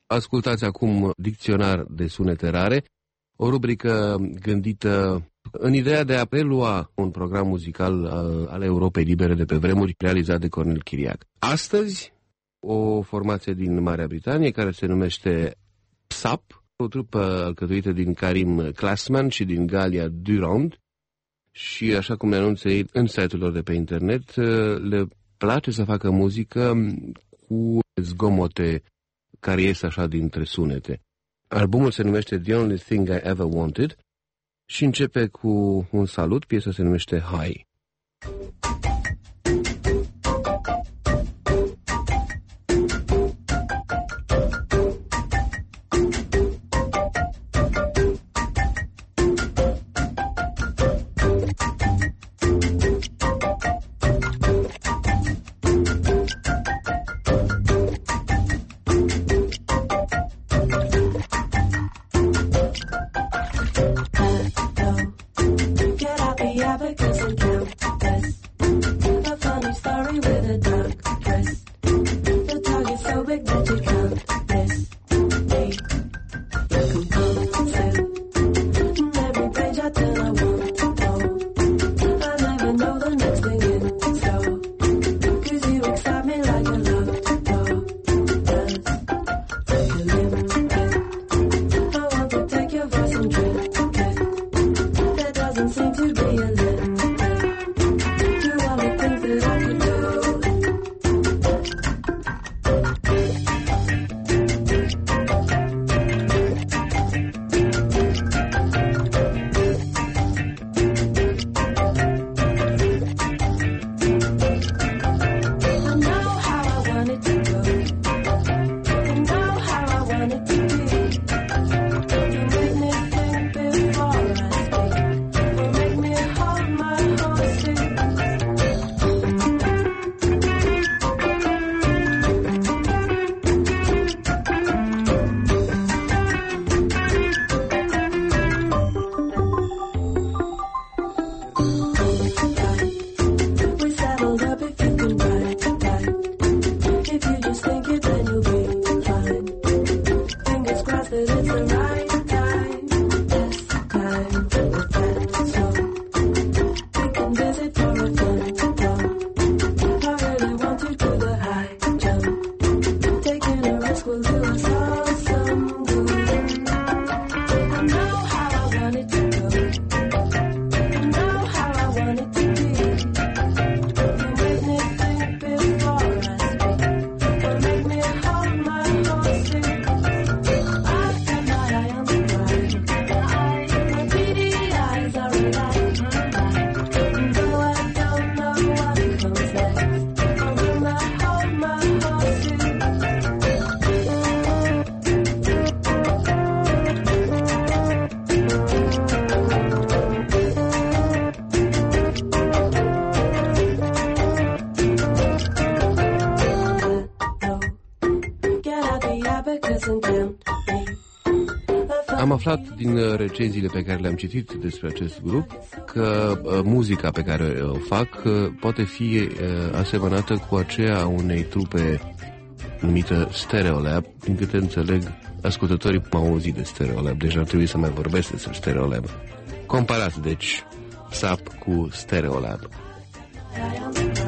Ascultați acum Dicționar de sunete rare, o rubrică gândită în ideea de a prelua un program muzical al Europei Libere de pe vremuri, realizat de Cornel Chiriac. Astăzi, o formație din Marea Britanie care se numește PSAP, o trupă alcătuită din Karim Classman și din Galia Durand, și așa cum ne anunță ei în site-ul lor de pe internet, le place să facă muzică cu zgomote care ies așa dintre sunete. Albumul se numește The Only Thing I Ever Wanted și începe cu un salut, piesa se numește High. Am aflat din recenziile pe care le-am citit despre acest grup că muzica pe care o fac poate fi asemănată cu aceea a unei trupe numită Stereolab. Din câte înțeleg, ascultătorii m-au auzit de Stereolab, deci ar trebui să mai vorbesc despre Stereolab. Comparați, deci, PSAP cu Stereolab.